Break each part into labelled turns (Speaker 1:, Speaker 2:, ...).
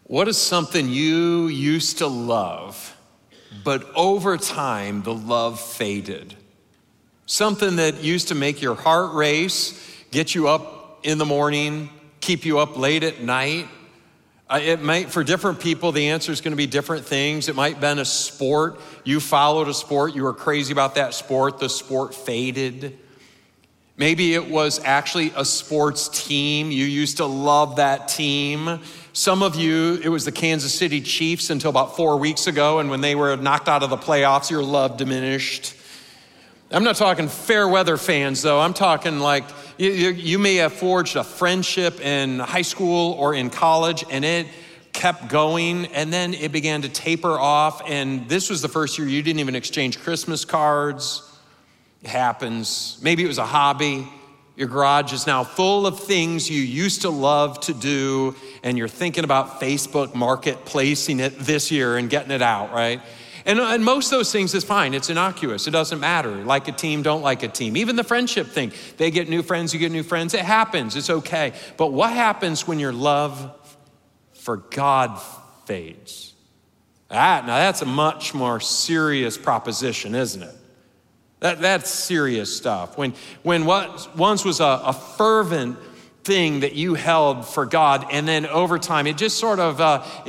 Speaker 1: What is something you used to love, but over time the love faded? Something that used to make your heart race, get you up in the morning, keep you up late at night. It might, for different people, the answer is going to be different things. It might have been a sport. You followed a sport. You were crazy about that sport. The sport faded. Maybe it was actually a sports team. You used to love that team. Some of you, it was the Kansas City Chiefs until about 4 weeks ago, and when they were knocked out of the playoffs, your love diminished. I'm not talking fair weather fans, though. I'm talking like you may have forged a friendship in high school or in college, and it kept going, and then it began to taper off, and this was the first year you didn't even exchange Christmas cards. It happens. Maybe it was a hobby. Your garage is now full of things you used to love to do, and you're thinking about Facebook marketplacing it this year and getting it out, right? And most of those things is fine. It's innocuous. It doesn't matter. Like a team, don't like a team. Even the friendship thing. They get new friends, you get new friends. It happens. It's okay. But what happens when your love for God fades? Now that's a much more serious proposition, isn't it? That's serious stuff. When what once was a fervent thing that you held for God, and then over time it just sort of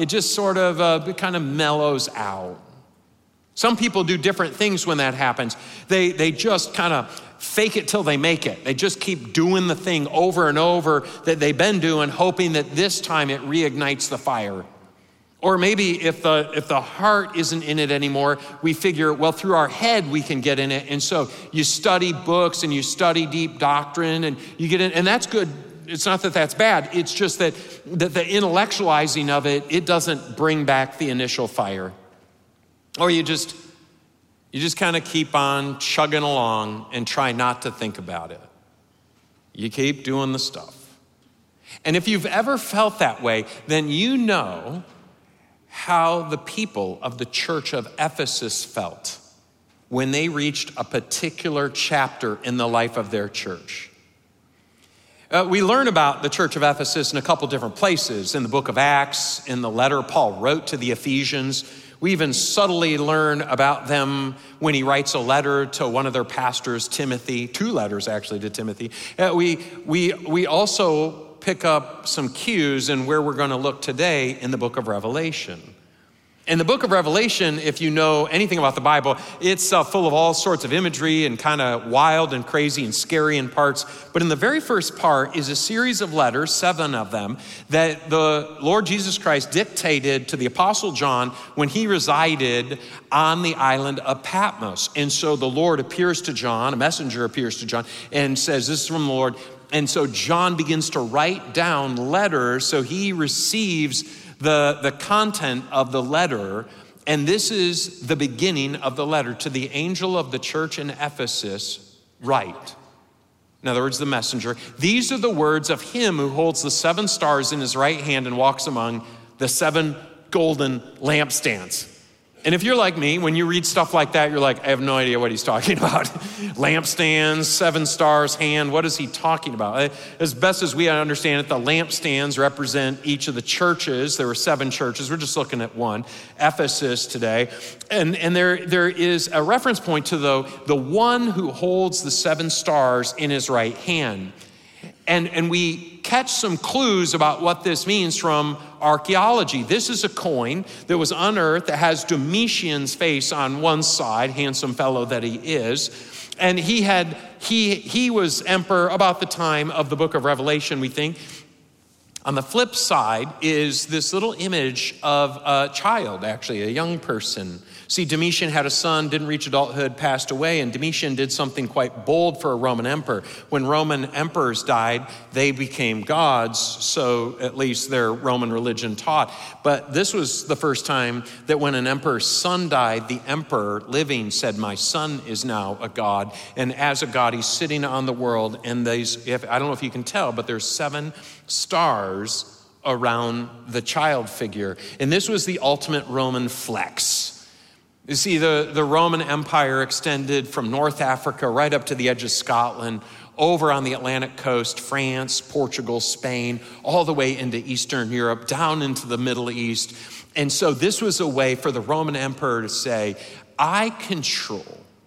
Speaker 1: kind of mellows out. Some people do different things when that happens. They just kind of fake it till they make it. They just keep doing the thing over and over that they've been doing, hoping that this time it reignites the fire. Or maybe if the heart isn't in it anymore, we figure, well, through our head we can get in it. And so you study books and you study deep doctrine and you get in, and that's good. It's not that that's bad. It's just that the intellectualizing of it doesn't bring back the initial fire. Or you just kind of keep on chugging along and try not to think about it. You keep doing the stuff. And if you've ever felt that way, then you know how the people of the church of Ephesus felt when they reached a particular chapter in the life of their church. We learn about the church of Ephesus in a couple different places, in the book of Acts, in the letter Paul wrote to the Ephesians. We even subtly learn about them when he writes a letter to one of their pastors, Timothy, 2 letters actually to Timothy. We also pick up some cues in where we're going to look today in the book of Revelation. In the book of Revelation, if you know anything about the Bible, it's full of all sorts of imagery and kind of wild and crazy and scary in parts. But in the very first part is a series of letters, 7 of them, that the Lord Jesus Christ dictated to the Apostle John when he resided on the island of Patmos. And so the Lord appears to John, a messenger appears to John, and says, this is from the Lord. And so John begins to write down letters, so he receives the content of the letter, and this is the beginning of the letter. To the angel of the church in Ephesus, write. In other words, the messenger. These are the words of him who holds the 7 stars in his right hand and walks among the 7 golden lampstands. And if you're like me, when you read stuff like that, you're like, I have no idea what he's talking about. Lampstands, 7 stars, hand, what is he talking about? As best as we understand it, the lampstands represent each of the churches. There were 7 churches. We're just looking at one, Ephesus today. And there is a reference point to the one who holds the 7 stars in his right hand. And we catch some clues about what this means from archaeology. This is a coin that was unearthed that has Domitian's face on one side, handsome fellow that he is. And he was emperor about the time of the book of Revelation, we think. On the flip side is this little image of a child, actually, a young person. See, Domitian had a son, didn't reach adulthood, passed away, and Domitian did something quite bold for a Roman emperor. When Roman emperors died, they became gods, so at least their Roman religion taught. But this was the first time that when an emperor's son died, the emperor living said, my son is now a god. And as a god, he's sitting on the world, and I don't know if you can tell, but there's 7 stars around the child figure. And this was the ultimate Roman flex. You see, the Roman Empire extended from North Africa right up to the edge of Scotland, over on the Atlantic coast, France, Portugal, Spain, all the way into Eastern Europe, down into the Middle East. And so this was a way for the Roman emperor to say, I control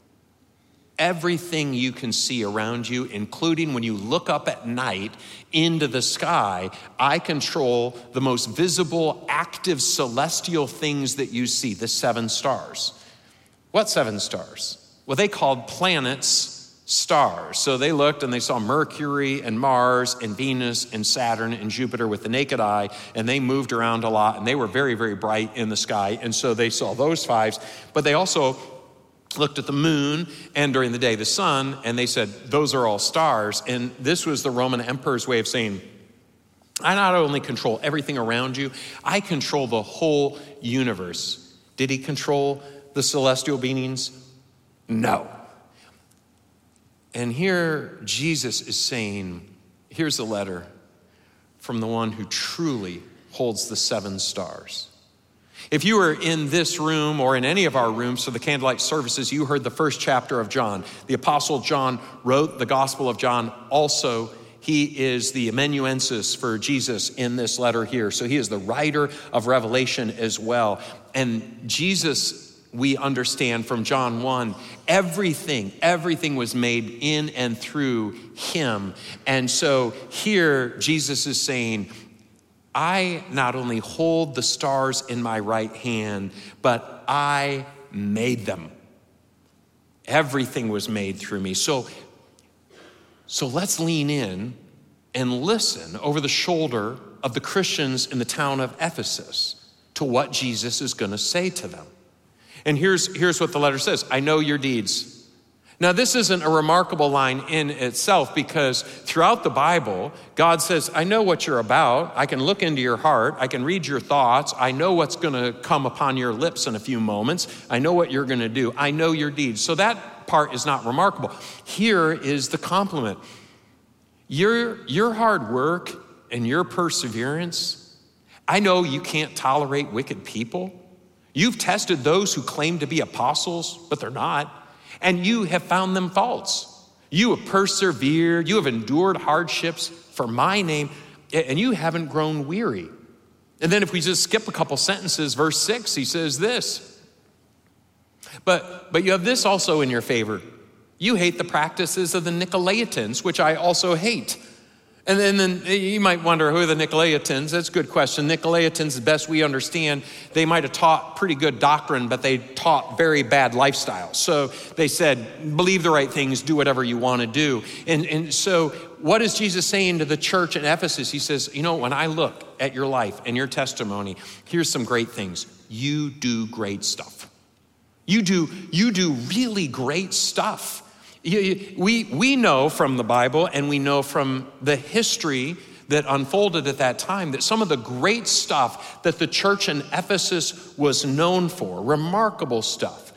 Speaker 1: everything you can see around you, including when you look up at night into the sky. I control the most visible, active, celestial things that you see, the 7 stars. What 7 stars? Well, they called planets stars. So they looked and they saw Mercury and Mars and Venus and Saturn and Jupiter with the naked eye, and they moved around a lot, and they were very, very bright in the sky. And so they saw those 5s, but they also looked at the moon and during the day the sun, and they said, those are all stars. And this was the Roman emperor's way of saying, I not only control everything around you, I control the whole universe. Did he control the celestial beings? No. And here Jesus is saying, here's a letter from the one who truly holds the 7 stars. If you were in this room or in any of our rooms for the candlelight services, you heard the first chapter of John. The Apostle John wrote the Gospel of John. Also, he is the amanuensis for Jesus in this letter here. So he is the writer of Revelation as well. And Jesus, we understand from John 1, everything was made in and through him. And so here Jesus is saying, I not only hold the stars in my right hand, but I made them. Everything was made through me. So let's lean in and listen over the shoulder of the Christians in the town of Ephesus to what Jesus is going to say to them. And here's what the letter says. I know your deeds. Now, this isn't a remarkable line in itself, because throughout the Bible, God says, I know what you're about. I can look into your heart. I can read your thoughts. I know what's going to come upon your lips in a few moments. I know what you're going to do. I know your deeds. So that part is not remarkable. Here is the compliment. Your hard work and your perseverance, I know you can't tolerate wicked people. You've tested those who claim to be apostles, but they're not. And you have found them faults. You have persevered. You have endured hardships for my name, and you haven't grown weary. And then if we just skip a couple sentences, verse 6, he says this. But you have this also in your favor. You hate the practices of the Nicolaitans, which I also hate. And then you might wonder, who are the Nicolaitans? That's a good question. Nicolaitans, as best we understand, they might have taught pretty good doctrine, but they taught very bad lifestyle. So they said, believe the right things, do whatever you want to do. And so what is Jesus saying to the church in Ephesus? He says, when I look at your life and your testimony, here's some great things. You do great stuff. You do really great stuff. We know from the Bible, and we know from the history that unfolded at that time, that some of the great stuff that the church in Ephesus was known for, remarkable stuff,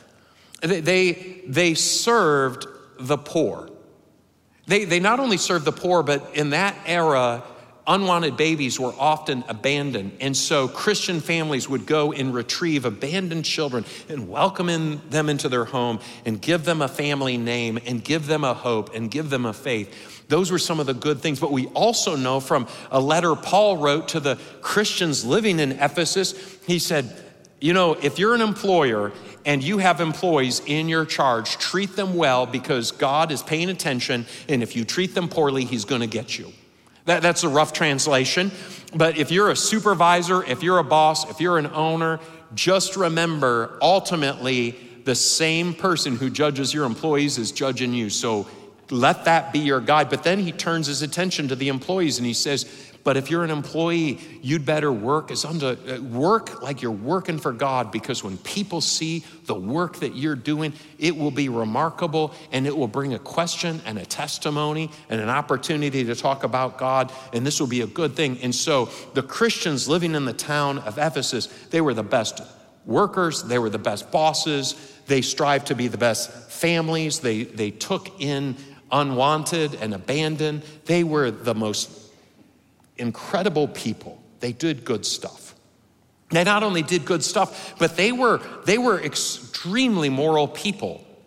Speaker 1: they served the poor. They not only served the poor, but in that era, unwanted babies were often abandoned. And so Christian families would go and retrieve abandoned children and welcome them into their home and give them a family name and give them a hope and give them a faith. Those were some of the good things. But we also know from a letter Paul wrote to the Christians living in Ephesus, he said, if you're an employer and you have employees in your charge, treat them well, because God is paying attention. And if you treat them poorly, he's going to get you. That's a rough translation, but if you're a supervisor, if you're a boss, if you're an owner, just remember, ultimately, the same person who judges your employees is judging you. So let that be your guide. But then he turns his attention to the employees and he says, but if you're an employee, you'd better work like you're working for God, because when people see the work that you're doing, it will be remarkable, and it will bring a question and a testimony and an opportunity to talk about God, and this will be a good thing. And so the Christians living in the town of Ephesus, they were the best workers, they were the best bosses, they strived to be the best families, they took in unwanted and abandoned. They were the most incredible people. They did good stuff. They not only did good stuff, but they were extremely moral people.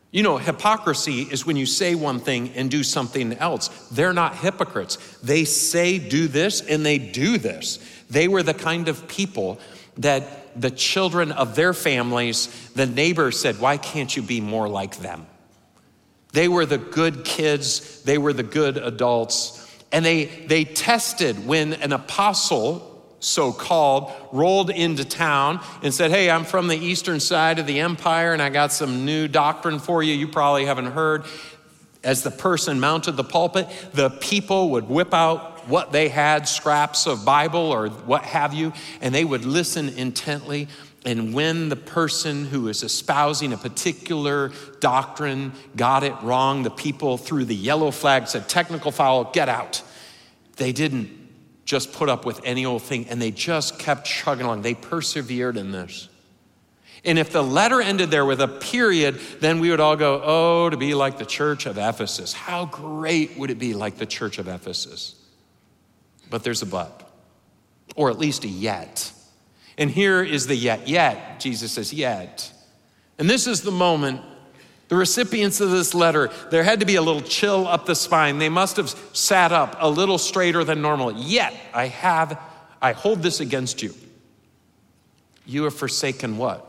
Speaker 1: You know, hypocrisy is when you say one thing and do something else. They're not hypocrites. They say do this and they do this. They were the kind of people that the children of their families, the neighbors said, why can't you be more like them? They were the good kids. They were the good adults. And they tested when an apostle, so-called, rolled into town and said, hey, I'm from the eastern side of the empire and I got some new doctrine for you probably haven't heard. As the person mounted the pulpit, the people would whip out what they had, scraps of Bible or what have you, and they would listen intently. And when the person who is espousing a particular doctrine got it wrong, the people threw the yellow flag, said, technical foul, get out. They didn't just put up with any old thing, and they just kept chugging along. They persevered in this. And if the letter ended there with a period, then we would all go, oh, to be like the church of Ephesus. How great would it be like the church of Ephesus? But there's a but, or at least a yet. And here is the yet. Jesus says yet. And this is the moment. The recipients of this letter, there had to be a little chill up the spine. They must have sat up a little straighter than normal. Yet I hold this against you. You have forsaken what?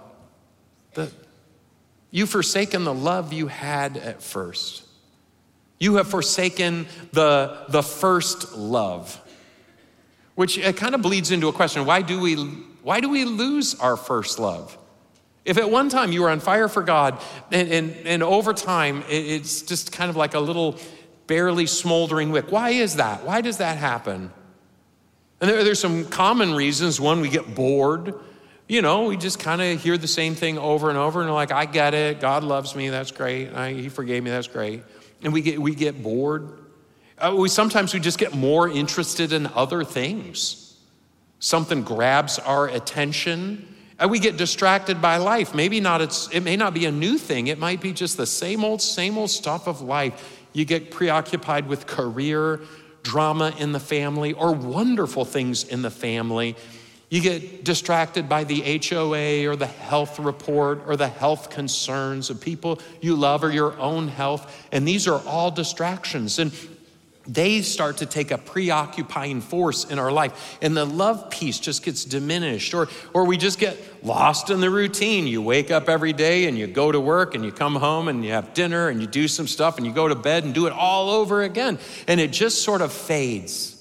Speaker 1: You've forsaken the love you had at first. You have forsaken the first love, which it kind of bleeds into a question. Why do we lose our first love? If at one time you were on fire for God and over time it's just kind of like a little barely smoldering wick. Why is that? Why does that happen? And there's some common reasons. One, we get bored. You know, we just kind of hear the same thing over and over and we're like, I get it. God loves me. That's great. He forgave me. That's great. And we get bored. Sometimes we just get more interested in other things. Something grabs our attention. We get distracted by life. It may not be a new thing. It might be just the same old stuff of life. You get preoccupied with career, drama in the family, or wonderful things in the family. You get distracted by the HOA or the health report or the health concerns of people you love or your own health. And these are all distractions. And they start to take a preoccupying force in our life, and the love piece just gets diminished, or we just get lost in the routine. You wake up every day and you go to work and you come home and you have dinner and you do some stuff and you go to bed and do it all over again, and it just sort of fades.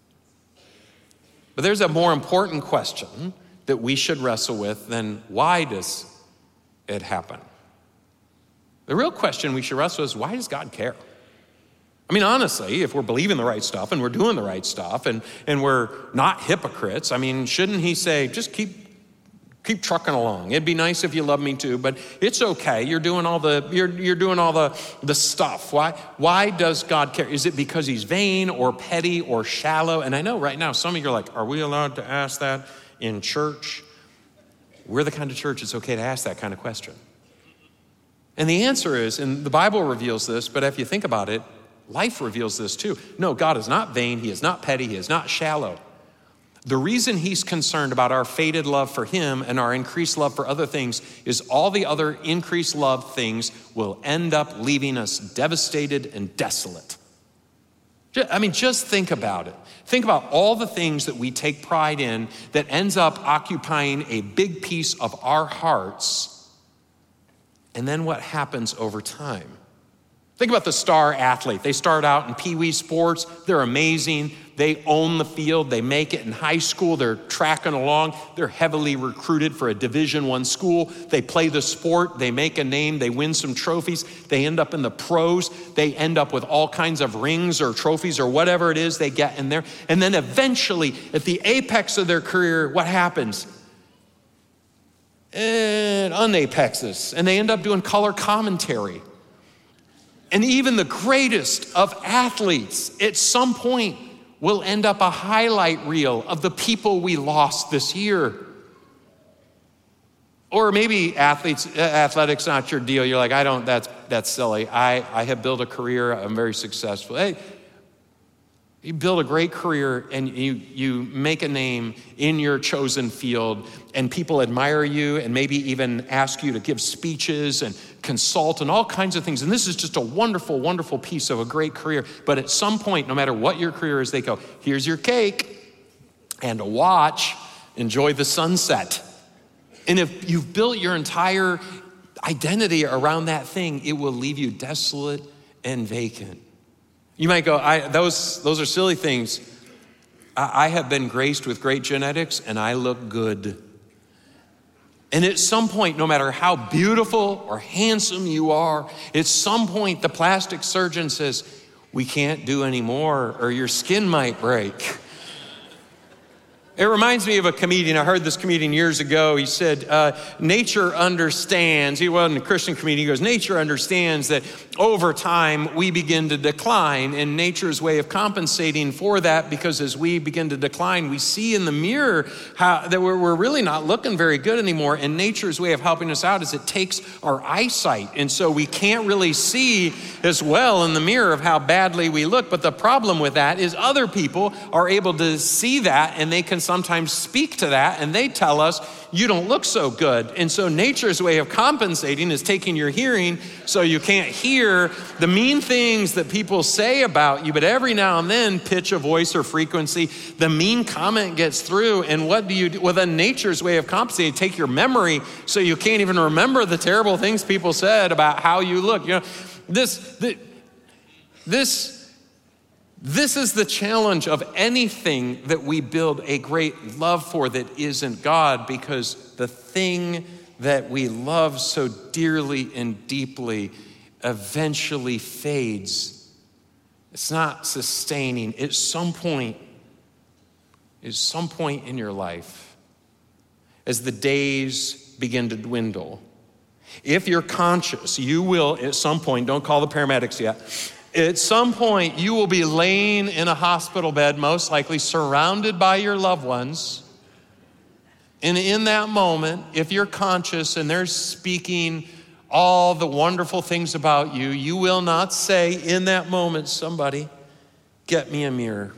Speaker 1: But there's a more important question that we should wrestle with than why does it happen? The real question we should wrestle with is, why does God care? I mean, honestly, if we're believing the right stuff and we're doing the right stuff and we're not hypocrites, I mean, shouldn't he say, just keep trucking along? It'd be nice if you love me too, but it's okay. You're doing all the stuff. Why does God care? Is it because he's vain or petty or shallow? And I know right now some of you are like, are we allowed to ask that in church? We're the kind of church it's okay to ask that kind of question. And the answer is, and the Bible reveals this, but if you think about it, life reveals this too. No, God is not vain. He is not petty. He is not shallow. The reason he's concerned about our faded love for him and our increased love for other things is all the other increased love things will end up leaving us devastated and desolate. I mean, just think about it. Think about all the things that we take pride in that ends up occupying a big piece of our hearts, and then what happens over time. Think about the star athlete. They start out in Pee-wee sports. They're amazing. They own the field. They make it in high school. They're tracking along. They're heavily recruited for a Division I school. They play the sport. They make a name. They win some trophies. They end up in the pros. They end up with all kinds of rings or trophies or whatever it is they get in there. And then eventually, at the apex of their career, what happens? It unapexes. And they end up doing color commentary. And even the greatest of athletes at some point will end up a highlight reel of the people we lost this year. Or maybe athletics not your deal. You're like, that's silly. I have built a career. I'm very successful. Hey, You build a great career and you make a name in your chosen field, and people admire you and maybe even ask you to give speeches and consult and all kinds of things. And this is just a wonderful, wonderful piece of a great career. But at some point, no matter what your career is, they go, here's your cake and a watch, enjoy the sunset. And if you've built your entire identity around that thing, it will leave you desolate and vacant. You might go, those are silly things. I have been graced with great genetics and I look good. And at some point, no matter how beautiful or handsome you are, at some point the plastic surgeon says, we can't do any more or your skin might break. It reminds me of a comedian. I heard this comedian years ago. He said, nature understands. He wasn't a Christian comedian. He goes, nature understands that over time we begin to decline, and nature's way of compensating for that, because as we begin to decline, we see in the mirror how that we're really not looking very good anymore. And nature's way of helping us out is it takes our eyesight. And so we can't really see as well in the mirror of how badly we look. But the problem with that is other people are able to see that, and they can sometimes speak to that, and they tell us, you don't look so good. And so nature's way of compensating is taking your hearing so you can't hear the mean things that people say about you, but every now and then, pitch of voice or frequency, the mean comment gets through. And what do you do? Well, then nature's way of compensating, take your memory so you can't even remember the terrible things people said about how you look. You know, this is the challenge of anything that we build a great love for that isn't God, because the thing that we love so dearly and deeply eventually fades. It's not sustaining. At some point in your life, as the days begin to dwindle, if you're conscious, you will at some point, don't call the paramedics yet, at some point, you will be laying in a hospital bed, most likely surrounded by your loved ones. And in that moment, if you're conscious and they're speaking all the wonderful things about you, you will not say in that moment, somebody, get me a mirror.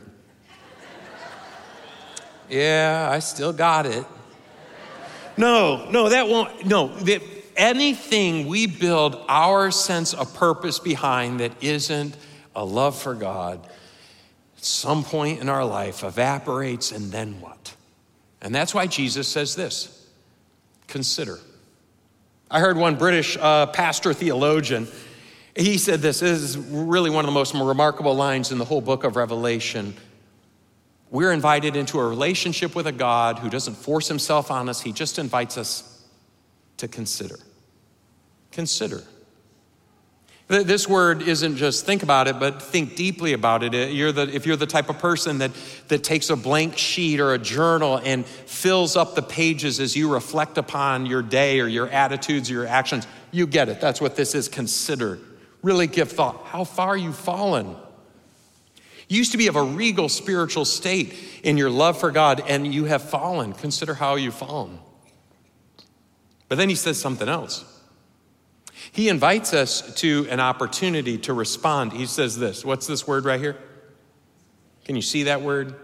Speaker 1: Yeah, I still got it. No, that won't, no. Anything we build our sense of purpose behind that isn't a love for God, at some point in our life evaporates, and then what? And that's why Jesus says this, consider. I heard one British pastor theologian, he said this is really one of the most remarkable lines in the whole book of Revelation. We're invited into a relationship with a God who doesn't force himself on us. He just invites us to consider. Consider. This word isn't just think about it, but think deeply about it. If you're the type of person that takes a blank sheet or a journal and fills up the pages as you reflect upon your day or your attitudes or your actions, you get it. That's what this is, consider. Really give thought. How far you've fallen. You used to be of a regal spiritual state in your love for God, and you have fallen. Consider how you've fallen. But then he says something else. He invites us to an opportunity to respond. He says this. What's this word right here? Can you see that word?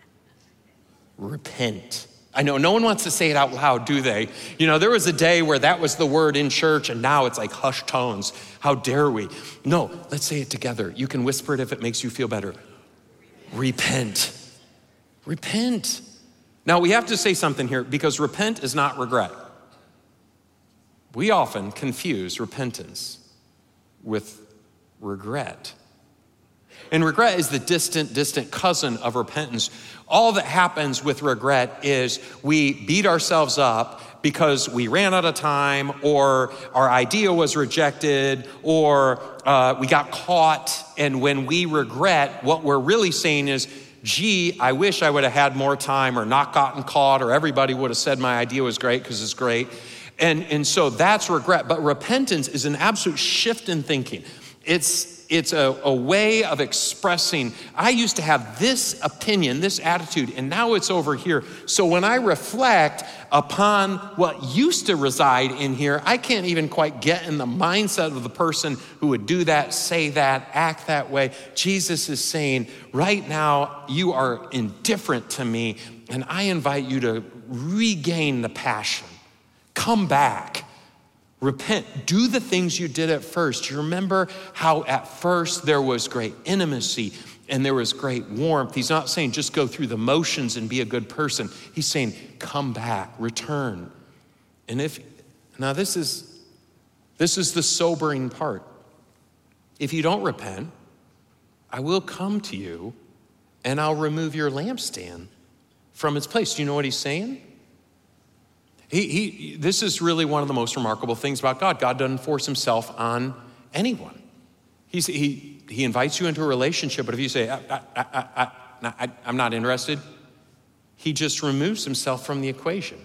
Speaker 1: Repent. I know no one wants to say it out loud, do they? You know, there was a day where that was the word in church, and now it's like hushed tones. How dare we? No, let's say it together. You can whisper it if it makes you feel better. Repent. Repent. Now, we have to say something here, because repent is not regret. We often confuse repentance with regret. And regret is the distant cousin of repentance. All that happens with regret is we beat ourselves up because we ran out of time, or our idea was rejected, or we got caught. And when we regret, what we're really saying is, gee, I wish I would have had more time, or not gotten caught, or everybody would have said my idea was great because it's great. And so that's regret. But repentance is an absolute shift in thinking. It's a way of expressing, I used to have this opinion, this attitude, and now it's over here. So when I reflect upon what used to reside in here, I can't even quite get in the mindset of the person who would do that, say that, act that way. Jesus is saying, right now, you are indifferent to me, and I invite you to regain the passion. Come back. Repent. Do the things you did at first. You remember how at first there was great intimacy and there was great warmth. He's not saying just go through the motions and be a good person. He's saying come back, return. And now this is the sobering part. If you don't repent, I will come to you and I'll remove your lampstand from its place. Do you know what he's saying? This is really one of the most remarkable things about God. God doesn't force himself on anyone. He invites you into a relationship, but if you say, I'm not interested, he just removes himself from the equation.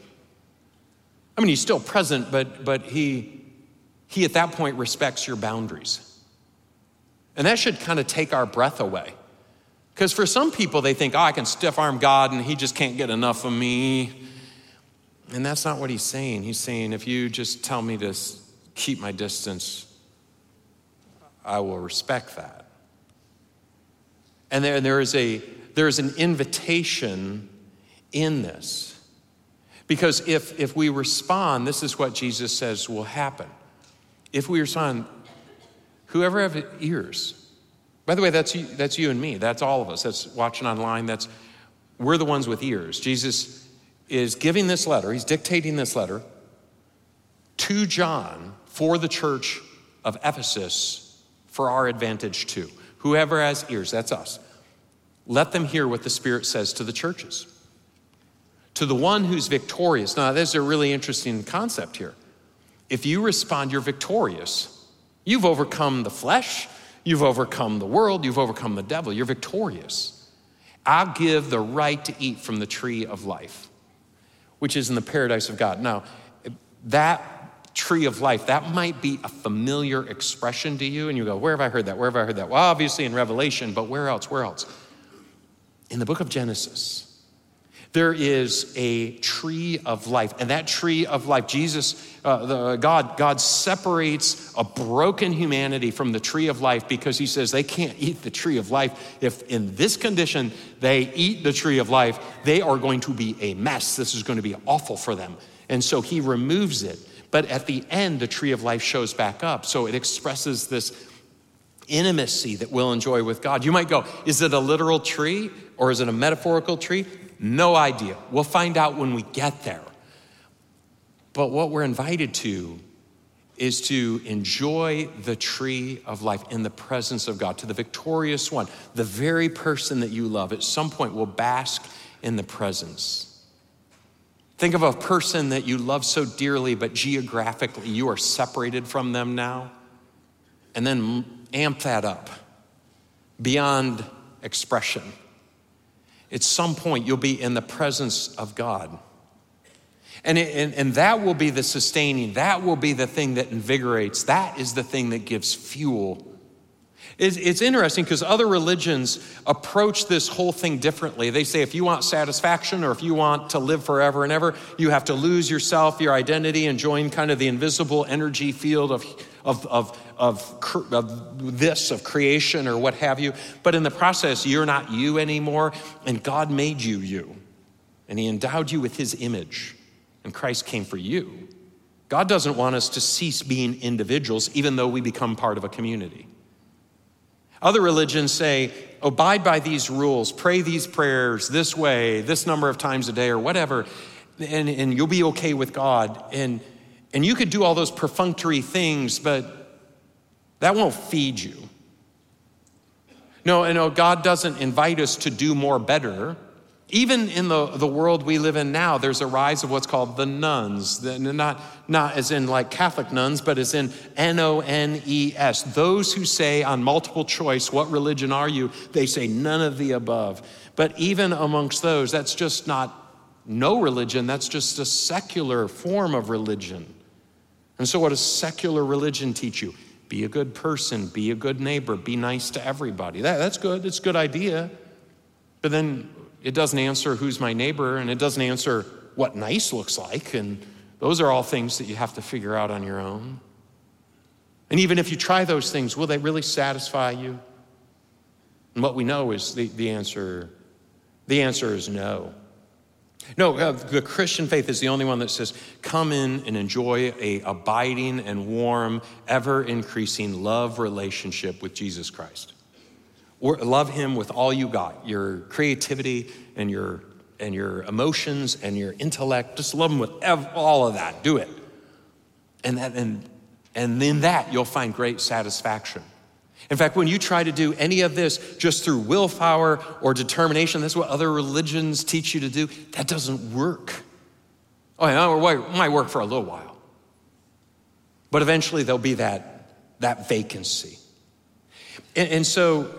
Speaker 1: I mean, he's still present, but he at that point respects your boundaries. And that should kind of take our breath away. Because for some people, they think, I can stiff-arm God and he just can't get enough of me. And that's not what he's saying. He's saying, if you just tell me to keep my distance, I will respect that. And there is an invitation in this. Because if we respond, this is what Jesus says will happen. If we respond, whoever have ears, by the way, that's you and me. That's all of us. That's watching online. We're the ones with ears. Jesus is giving this letter, he's dictating this letter to John for the church of Ephesus for our advantage too. Whoever has ears, that's us. Let them hear what the Spirit says to the churches. To the one who's victorious. Now, there's a really interesting concept here. If you respond, you're victorious. You've overcome the flesh, you've overcome the world, you've overcome the devil, you're victorious. I'll give the right to eat from the tree of life, which is in the paradise of God. Now, that tree of life, that might be a familiar expression to you, and you go, where have I heard that? Where have I heard that? Well, obviously in Revelation, but where else? Where else? In the book of Genesis, there is a tree of life, and that tree of life, God separates a broken humanity from the tree of life because he says they can't eat the tree of life. If in this condition they eat the tree of life, they are going to be a mess. This is going to be awful for them. And so he removes it. But at the end, the tree of life shows back up. So it expresses this intimacy that we'll enjoy with God. You might go, is it a literal tree or is it a metaphorical tree? No idea. We'll find out when we get there. But what we're invited to is to enjoy the tree of life in the presence of God, to the victorious one, the very person that you love. At some point will bask in the presence. Think of a person that you love so dearly, but geographically you are separated from them now. And then amp that up beyond expression. At some point, you'll be in the presence of God. And that will be the sustaining. That will be the thing that invigorates. That is the thing that gives fuel. It's interesting because other religions approach this whole thing differently. They say if you want satisfaction or if you want to live forever and ever, you have to lose yourself, your identity, and join kind of the invisible energy field of creation or what have you. But in the process, you're not you anymore, and God made you you. And he endowed you with his image, and Christ came for you. God doesn't want us to cease being individuals, even though we become part of a community. Other religions say, abide by these rules, pray these prayers this way, this number of times a day or whatever, and you'll be okay with God. And you could do all those perfunctory things, but that won't feed you. No, God doesn't invite us to do more better. Even in the world we live in now, there's a rise of what's called the nuns. Not as in like Catholic nuns, but as in N-O-N-E-S. Those who say on multiple choice, what religion are you? They say none of the above. But even amongst those, that's just not no religion. That's just a secular form of religion. And so what does secular religion teach you? Be a good person, be a good neighbor, be nice to everybody. That's good, it's a good idea. But then it doesn't answer who's my neighbor, and it doesn't answer what nice looks like, and those are all things that you have to figure out on your own. And even if you try those things, will they really satisfy you? And what we know is the answer is no. No, the Christian faith is the only one that says, come in and enjoy a abiding and warm, ever-increasing love relationship with Jesus Christ. Or love him with all you got, your creativity and your emotions and your intellect. Just love him with all of that. Do it. And in that, you'll find great satisfaction. In fact, when you try to do any of this just through willpower or determination, that's what other religions teach you to do, that doesn't work. Oh, yeah, it might work for a little while. But eventually there'll be that vacancy. And so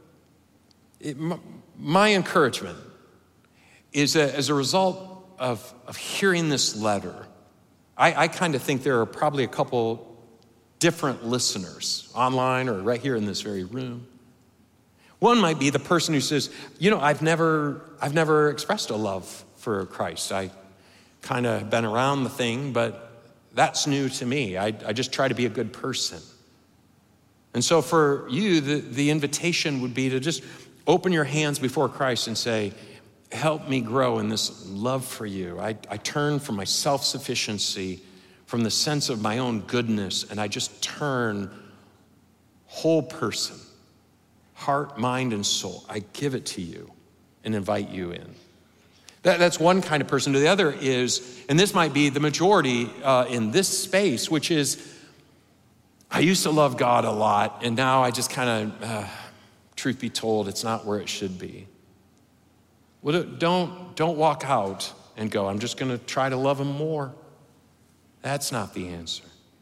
Speaker 1: my encouragement is that as a result of hearing this letter, I kind of think there are probably a couple different listeners online or right here in this very room. One might be the person who says, I've never expressed a love for Christ. I kind of been around the thing, but that's new to me. I just try to be a good person. And so for you, the invitation would be to just open your hands before Christ and say, help me grow in this love for you. I turn from my self-sufficiency, from the sense of my own goodness, and I just turn whole person, heart, mind, and soul. I give it to you and invite you in. That's one kind of person. The other is, and this might be the majority in this space, which is, I used to love God a lot, and now I just kind of, truth be told, it's not where it should be. Well, don't walk out and go, I'm just going to try to love him more. That's not the answer.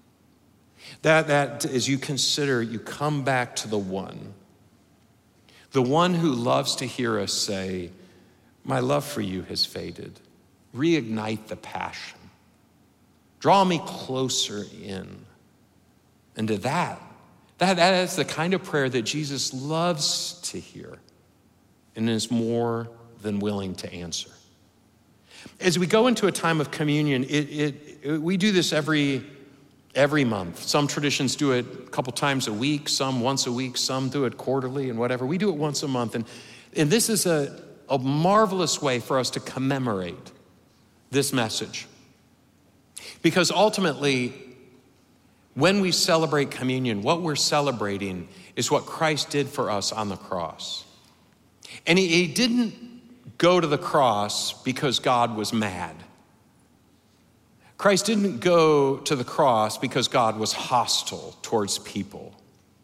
Speaker 1: That as you consider, you come back to the one who loves to hear us say, my love for you has faded. Reignite the passion. Draw me closer in. And to that is the kind of prayer that Jesus loves to hear and is more than willing to answer. As we go into a time of communion, we do this every month. Some traditions do it a couple times a week, some once a week, some do it quarterly and whatever. We do it once a month. And this is a marvelous way for us to commemorate this message. Because ultimately, when we celebrate communion, what we're celebrating is what Christ did for us on the cross. And he didn't go to the cross because God was mad. Christ didn't go to the cross because God was hostile towards people.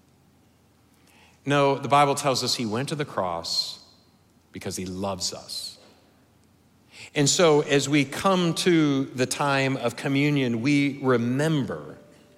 Speaker 1: No, the Bible tells us he went to the cross because he loves us. And so as we come to the time of communion, we remember.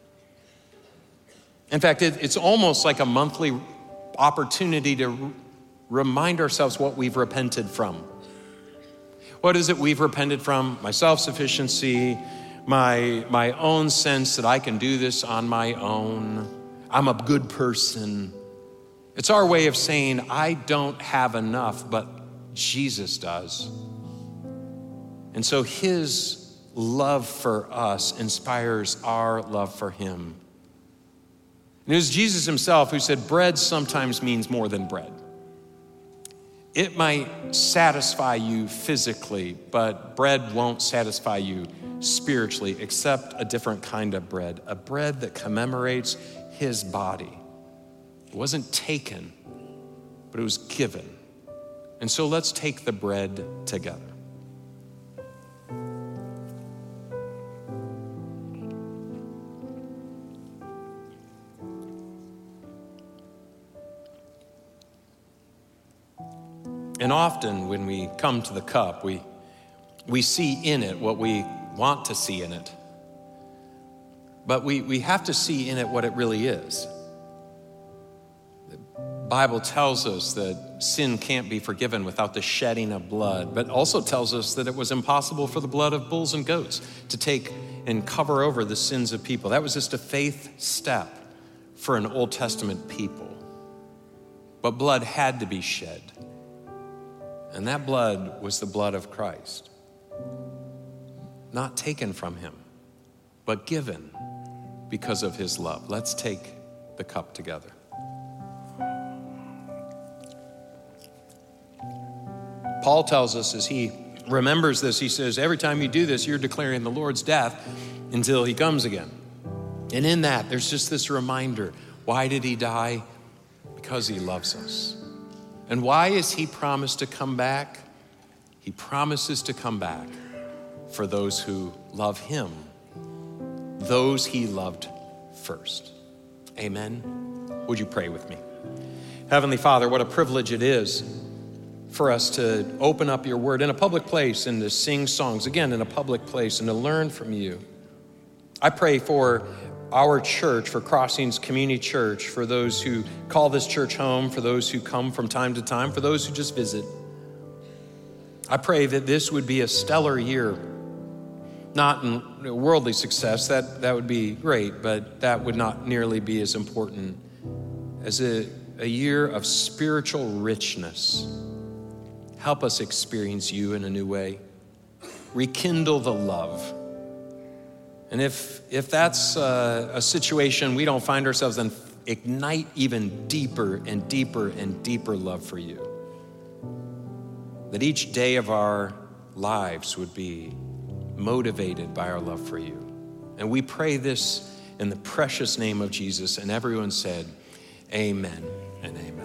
Speaker 1: In fact, it's almost like a monthly opportunity to remind ourselves what we've repented from. What is it we've repented from? My self-sufficiency, my own sense that I can do this on my own. I'm a good person. It's our way of saying, I don't have enough, but Jesus does. And so his love for us inspires our love for him. And it was Jesus himself who said, bread sometimes means more than bread. It might satisfy you physically, but bread won't satisfy you spiritually, except a different kind of bread, a bread that commemorates his body. It wasn't taken, but it was given. And so let's take the bread together. And often when we come to the cup, we see in it what we want to see in it. But we have to see in it what it really is. The Bible tells us that sin can't be forgiven without the shedding of blood, but also tells us that it was impossible for the blood of bulls and goats to take and cover over the sins of people. That was just a faith step for an Old Testament people. But blood had to be shed. And that blood was the blood of Christ. Not taken from him, but given because of his love. Let's take the cup together. Paul tells us as he remembers this, he says, every time you do this, you're declaring the Lord's death until he comes again. And in that, there's just this reminder. Why did he die? Because he loves us. And why is he promised to come back? He promises to come back for those who love him, those he loved first. Amen. Would you pray with me? Heavenly Father, what a privilege it is for us to open up your word in a public place and to sing songs, again, in a public place, and to learn from you. I pray for our church, for Crossings Community Church, for those who call this church home, for those who come from time to time, for those who just visit. I pray that this would be a stellar year, not in worldly success, that would be great, but that would not nearly be as important as a year of spiritual richness. Help us experience you in a new way. Rekindle the love. And if that's a situation we don't find ourselves in, ignite even deeper and deeper and deeper love for you. That each day of our lives would be motivated by our love for you. And we pray this in the precious name of Jesus. And everyone said, amen and amen.